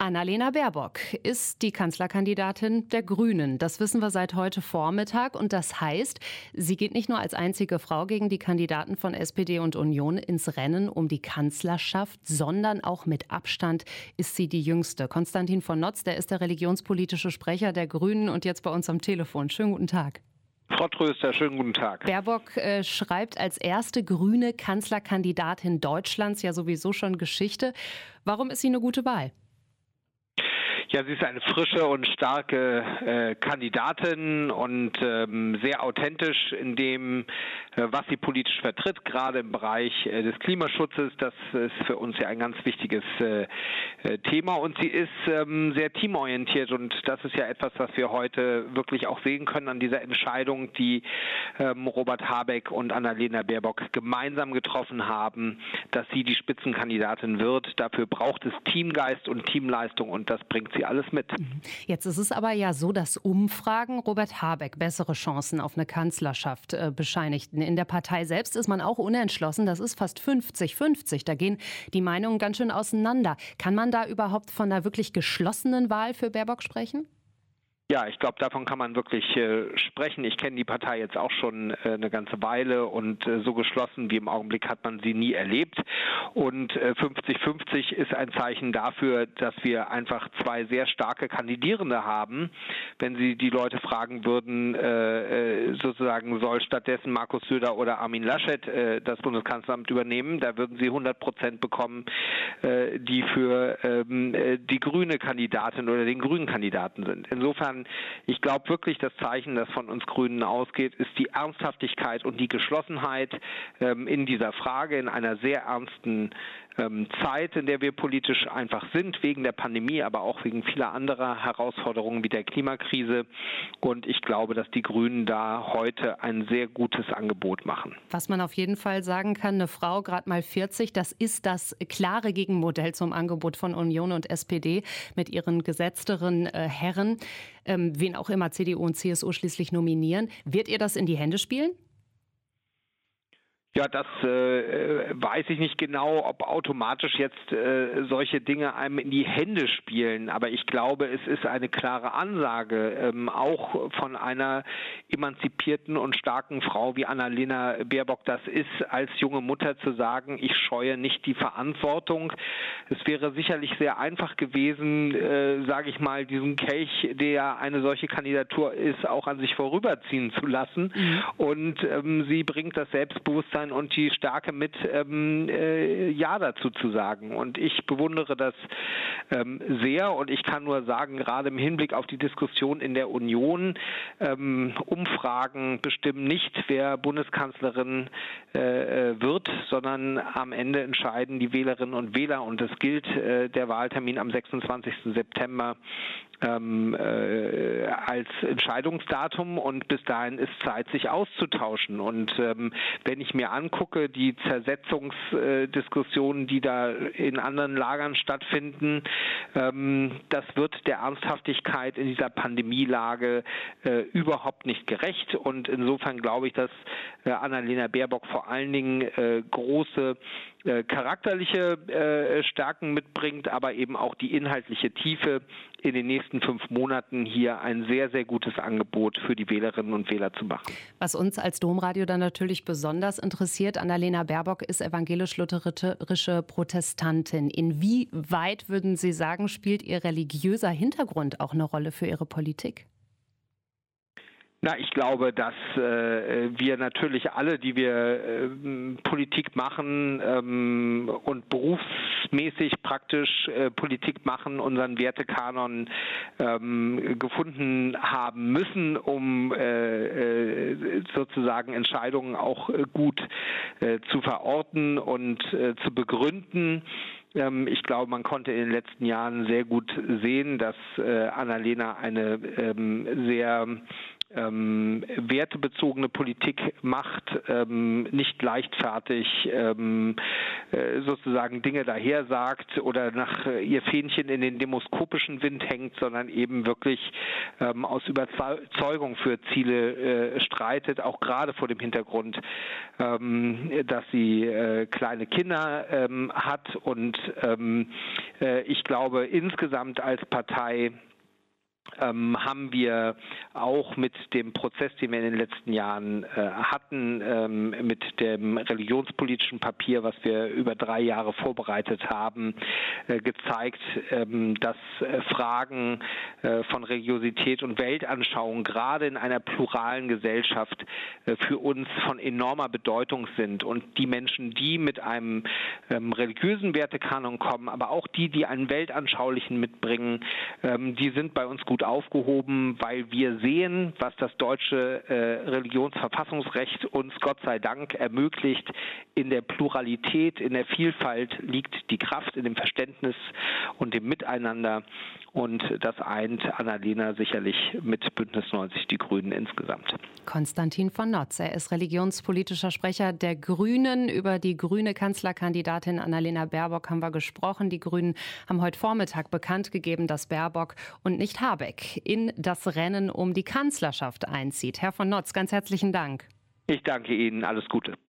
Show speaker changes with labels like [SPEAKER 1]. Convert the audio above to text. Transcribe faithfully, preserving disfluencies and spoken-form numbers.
[SPEAKER 1] Annalena Baerbock ist die Kanzlerkandidatin der Grünen. Das wissen wir seit heute Vormittag. Und das heißt, sie geht nicht nur als einzige Frau gegen die Kandidaten von S P D und Union ins Rennen um die Kanzlerschaft, sondern auch mit Abstand ist sie die jüngste. Konstantin von Notz, der ist der religionspolitische Sprecher der Grünen und jetzt bei uns am Telefon. Schönen guten Tag.
[SPEAKER 2] Frau Tröster, schönen guten Tag.
[SPEAKER 1] Baerbock äh, schreibt als erste grüne Kanzlerkandidatin Deutschlands ja sowieso schon Geschichte. Warum ist sie eine gute Wahl?
[SPEAKER 2] Ja, sie ist eine frische und starke äh, Kandidatin und ähm, sehr authentisch in dem, äh, was sie politisch vertritt, gerade im Bereich äh, des Klimaschutzes. Das ist für uns ja ein ganz wichtiges äh, Thema und sie ist ähm, sehr teamorientiert und das ist ja etwas, was wir heute wirklich auch sehen können an dieser Entscheidung, die ähm, Robert Habeck und Annalena Baerbock gemeinsam getroffen haben, dass sie die Spitzenkandidatin wird. Dafür braucht es Teamgeist und Teamleistung und das bringt sie alles mit.
[SPEAKER 1] Jetzt ist es aber ja so, dass Umfragen Robert Habeck bessere Chancen auf eine Kanzlerschaft äh, bescheinigten. In der Partei selbst ist man auch unentschlossen. Das ist fast fünfzig fünfzig. Da gehen die Meinungen ganz schön auseinander. Kann man da überhaupt von einer wirklich geschlossenen Wahl für Baerbock sprechen?
[SPEAKER 2] Ja, ich glaube, davon kann man wirklich äh, sprechen. Ich kenne die Partei jetzt auch schon äh, eine ganze Weile und äh, so geschlossen wie im Augenblick hat man sie nie erlebt. Und äh, fünfzig fünfzig ist ein Zeichen dafür, dass wir einfach zwei sehr starke Kandidierende haben. Wenn Sie die Leute fragen würden, äh, sozusagen soll stattdessen Markus Söder oder Armin Laschet äh, das Bundeskanzleramt übernehmen, da würden Sie hundert Prozent bekommen, äh, die für ähm, die grüne Kandidatin oder den grünen Kandidaten sind. Insofern ich glaube wirklich, das Zeichen, das von uns Grünen ausgeht, ist die Ernsthaftigkeit und die Geschlossenheit ähm, in dieser Frage, in einer sehr ernsten ähm, Zeit, in der wir politisch einfach sind, wegen der Pandemie, aber auch wegen vieler anderer Herausforderungen wie der Klimakrise. Und ich glaube, dass die Grünen da heute ein sehr gutes Angebot machen.
[SPEAKER 1] Was man auf jeden Fall sagen kann, eine Frau, gerade mal vierzig, das ist das klare Gegenmodell zum Angebot von Union und S P D mit ihren gesetzteren äh, Herren. Ähm, wen auch immer C D U und C S U schließlich nominieren. Wird ihr das in die Hände spielen?
[SPEAKER 2] Ja, das äh, weiß ich nicht genau, ob automatisch jetzt äh, solche Dinge einem in die Hände spielen. Aber ich glaube, es ist eine klare Ansage, ähm, auch von einer emanzipierten und starken Frau wie Annalena Baerbock. Das ist als junge Mutter zu sagen, ich scheue nicht die Verantwortung. Es wäre sicherlich sehr einfach gewesen, äh, sage ich mal, diesen Kelch, der eine solche Kandidatur ist, auch an sich vorüberziehen zu lassen. Mhm. Und ähm, sie bringt das Selbstbewusstsein und die Stärke mit, ähm, äh, Ja dazu zu sagen. Und ich bewundere das ähm, sehr und ich kann nur sagen, gerade im Hinblick auf die Diskussion in der Union, ähm, Umfragen bestimmen nicht, wer Bundeskanzlerin äh, wird, sondern am Ende entscheiden die Wählerinnen und Wähler und es gilt äh, der Wahltermin am sechsundzwanzigsten September ähm, äh, als Entscheidungsdatum und bis dahin ist Zeit, sich auszutauschen. Und ähm, wenn ich mir angucke, die Zersetzungsdiskussionen, die da in anderen Lagern stattfinden, ähm, das wird der Ernsthaftigkeit in dieser Pandemielage äh, überhaupt nicht gerecht. Und insofern glaube ich, dass äh, Annalena Baerbock vor allen Dingen äh, große äh, charakterliche äh, Stärken mitbringt, aber eben auch die inhaltliche Tiefe in den nächsten fünf Monaten hier ein sehr, sehr gutes Angebot für die Wählerinnen und Wähler zu machen.
[SPEAKER 1] Was uns als Domradio dann natürlich besonders interessiert, Annalena Baerbock ist evangelisch-lutherische Protestantin. Inwieweit, würden Sie sagen, spielt ihr religiöser Hintergrund auch eine Rolle für Ihre Politik?
[SPEAKER 2] Na, ich glaube, dass äh, wir natürlich alle, die wir äh, Politik machen ähm, und berufsmäßig praktisch äh, Politik machen, unseren Wertekanon ähm, gefunden haben müssen, um äh, äh, sozusagen Entscheidungen auch äh, gut äh, zu verorten und äh, zu begründen. Ich glaube, man konnte in den letzten Jahren sehr gut sehen, dass äh, Annalena eine ähm, sehr ähm, wertebezogene Politik macht, ähm, nicht leichtfertig ähm, äh, sozusagen Dinge daher sagt oder nach äh, ihr Fähnchen in den demoskopischen Wind hängt, sondern eben wirklich ähm, aus Überzeugung für Ziele äh, streitet, auch gerade vor dem Hintergrund, ähm, dass sie äh, kleine Kinder ähm, hat. Und ähm, äh, ich glaube, insgesamt als Partei Ähm, haben wir auch mit dem Prozess, den wir in den letzten Jahren äh, hatten, ähm, mit dem religionspolitischen Papier, was wir über drei Jahre vorbereitet haben, äh, gezeigt, ähm, dass äh, Fragen äh, von Religiosität und Weltanschauung gerade in einer pluralen Gesellschaft äh, für uns von enormer Bedeutung sind. Und die Menschen, die mit einem ähm, religiösen Wertekanon kommen, aber auch die, die einen weltanschaulichen mitbringen, ähm, die sind bei uns gut aufgehoben, weil wir sehen, was das deutsche äh, Religionsverfassungsrecht uns Gott sei Dank ermöglicht. In der Pluralität, in der Vielfalt liegt die Kraft, in dem Verständnis und dem Miteinander. Und das eint Annalena sicherlich mit Bündnis neunzig Die Grünen insgesamt.
[SPEAKER 1] Konstantin von Notz, er ist religionspolitischer Sprecher der Grünen. Über die grüne Kanzlerkandidatin Annalena Baerbock haben wir gesprochen. Die Grünen haben heute Vormittag bekannt gegeben, dass Baerbock und nicht Habeck in das Rennen um die Kanzlerschaft einzieht. Herr von Notz, ganz herzlichen Dank.
[SPEAKER 2] Ich danke Ihnen. Alles Gute.